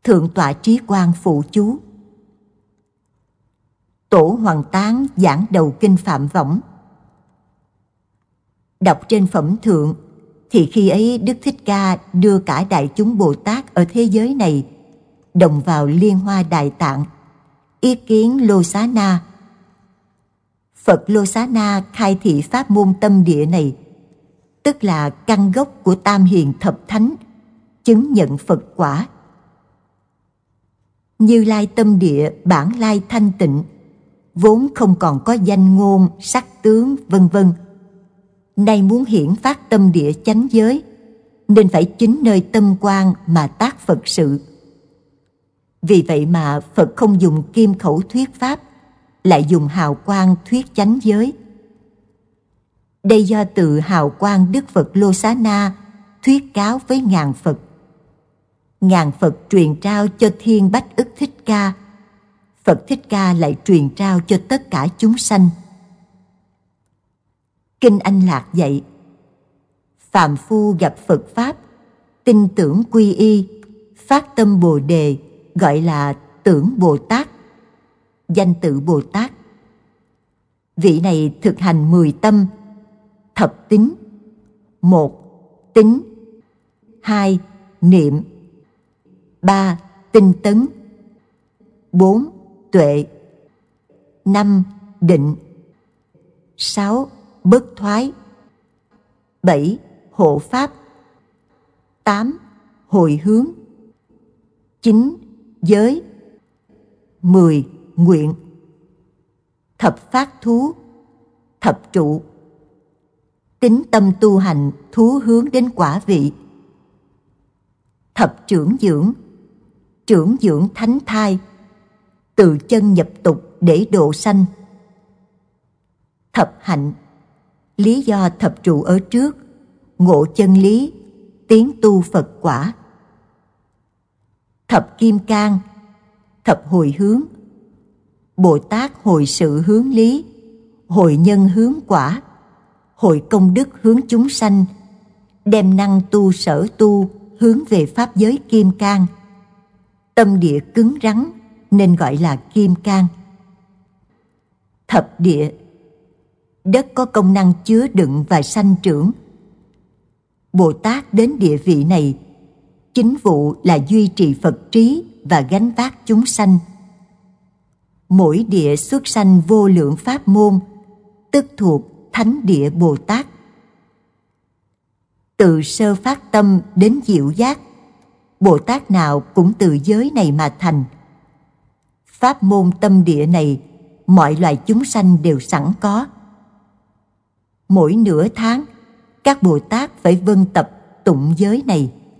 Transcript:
Thượng tọa Trí Quang phụ chú. Tổ Hoàng Tán giảng đầu kinh Phạm Võng. Đọc trên phẩm thượng thì khi ấy Đức Thích Ca đưa cả đại chúng Bồ Tát ở thế giới này đồng vào Liên Hoa Đại Tạng, ý kiến Lô Xá Na. Phật Lô Xá Na khai thị pháp môn tâm địa này, tức là căn gốc của Tam Hiền Thập Thánh, chứng nhận Phật quả. Như Lai tâm địa bản lai thanh tịnh, vốn không còn có danh ngôn, sắc tướng, vân vân. Nay muốn hiển phát tâm địa chánh giới, nên phải chính nơi tâm quan mà tác Phật sự. Vì vậy mà Phật không dùng kim khẩu thuyết pháp, lại dùng hào quang thuyết chánh giới. Đây do từ hào quang Đức Phật Lô Xá Na thuyết cáo với ngàn Phật. Ngàn Phật truyền trao cho Thiên Bách Ức Thích Ca, Phật Thích Ca lại truyền trao cho tất cả chúng sanh. Kinh Anh Lạc dạy: phàm phu gặp Phật Pháp, tin tưởng quy y, phát tâm Bồ Đề, gọi là tưởng Bồ Tát, danh tự Bồ Tát. Vị này thực hành 10 tâm, thập tín: 1. Tín, 2. Niệm, 3. Tinh tấn, 4. Tuệ, 5. Định, 6. Bất thoái, 7. Hộ pháp, 8. Hồi hướng, 9. Giới, 10. Nguyện, thập phát thú, thập trụ. Tín tâm tu hành thú hướng đến quả vị. Thập trưởng dưỡng thánh thai, tự chân nhập tục để độ sanh. Thập hạnh, lý do thập trụ ở trước, ngộ chân lý, tiến tu Phật quả. Thập kim cang, thập hồi hướng, Bồ Tát hồi sự hướng lý, hồi nhân hướng quả, hồi công đức hướng chúng sanh, đem năng tu sở tu hướng về pháp giới kim cang. Tâm địa cứng rắn nên gọi là kim cang. Thập địa, đất có công năng chứa đựng và sanh trưởng. Bồ Tát đến địa vị này, chính vụ là duy trì Phật trí và gánh vác chúng sanh. Mỗi địa xuất sanh vô lượng pháp môn, tức thuộc thánh địa Bồ Tát. Từ sơ phát tâm đến diệu giác, Bồ Tát nào cũng từ giới này mà thành. Pháp môn tâm địa này, mọi loài chúng sanh đều sẵn có. Mỗi nửa tháng, các Bồ Tát phải vân tập tụng giới này.